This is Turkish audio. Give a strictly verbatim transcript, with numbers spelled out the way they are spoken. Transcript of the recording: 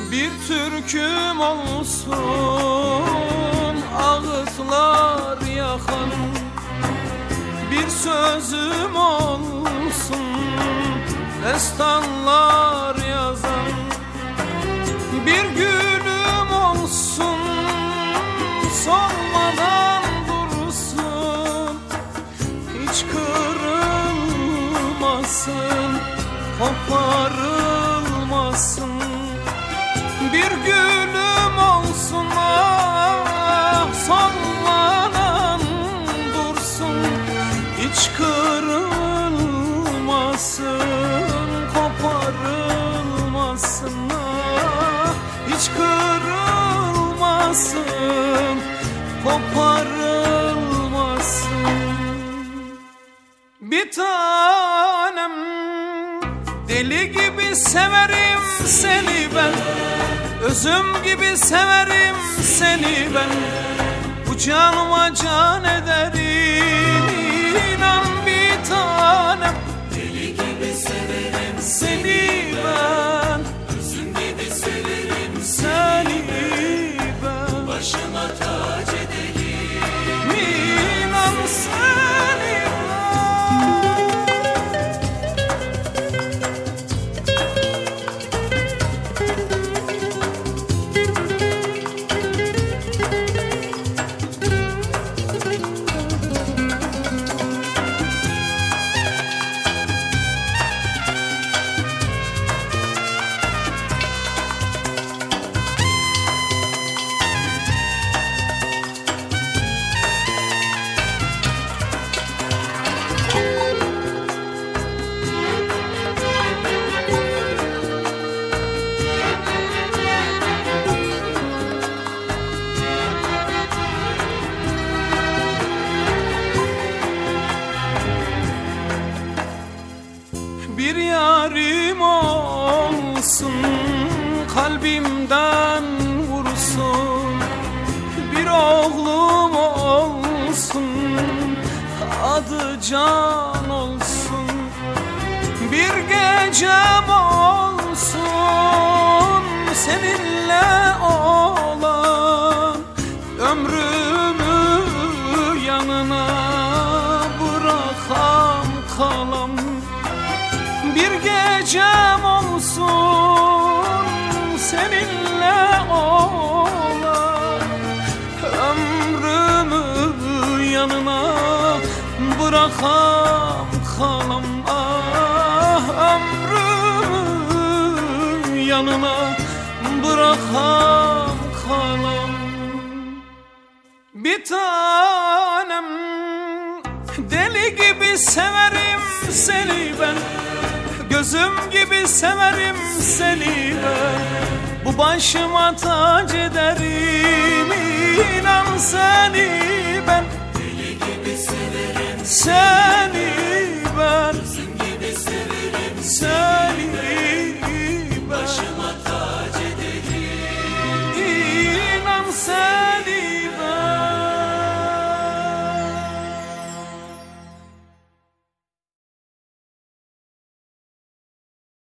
Bir türküm olsun ağıtlar yakan, bir sözüm olsun destanlar yazan, bir gülüm olsun solmadan dursun, hiç kırılmasın, koparılmasın. Bir gülüm olsun ah solmadan dursun, hiç kırılmasın, koparılmasın ah, hiç kırılmasın, koparılmasın. Bir tanem, deli gibi severim seni ben, özüm gibi severim seni ben. Bu canıma can ederim, inan bir tanem. Deli gibi severim seni ben, özüm gibi severim seni ben. Başıma tac ederim, inan seni ben. Bir yarim olsun, kalbimden vursun, bir oğlum olsun, adı Can olsun. Bir gecem olsun seninle olan, ömrümü yanına bırakam kalam. Bir gecem olsun seninle olan, ömrümü yanına bırakam kalam ah, ömrümü yanına bırakam kalam. Bir tanem, deli gibi severim seni ben, gözüm gibi severim seni ben. Bu başıma tac ederim, inan seni ben. deli gibi severim Seni ben, özüm gibi severim seni